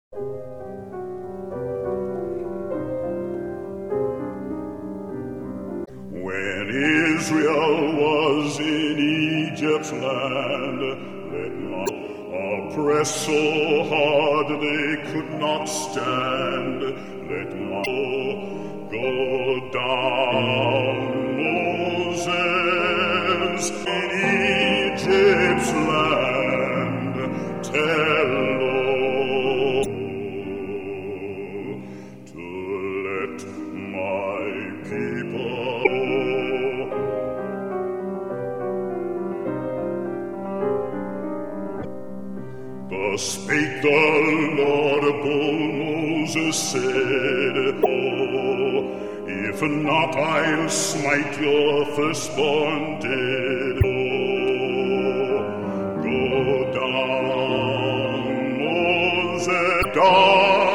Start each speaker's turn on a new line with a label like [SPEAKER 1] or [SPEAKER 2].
[SPEAKER 1] When Israel was in Egypt's land, let not oppress so hard they could not stand. Let not go down, Moses, in Egypt's land. Tell to let my people Thus spake the Lord, Moses said, if not, I'll smite your firstborn dead. Go down, Moses, down.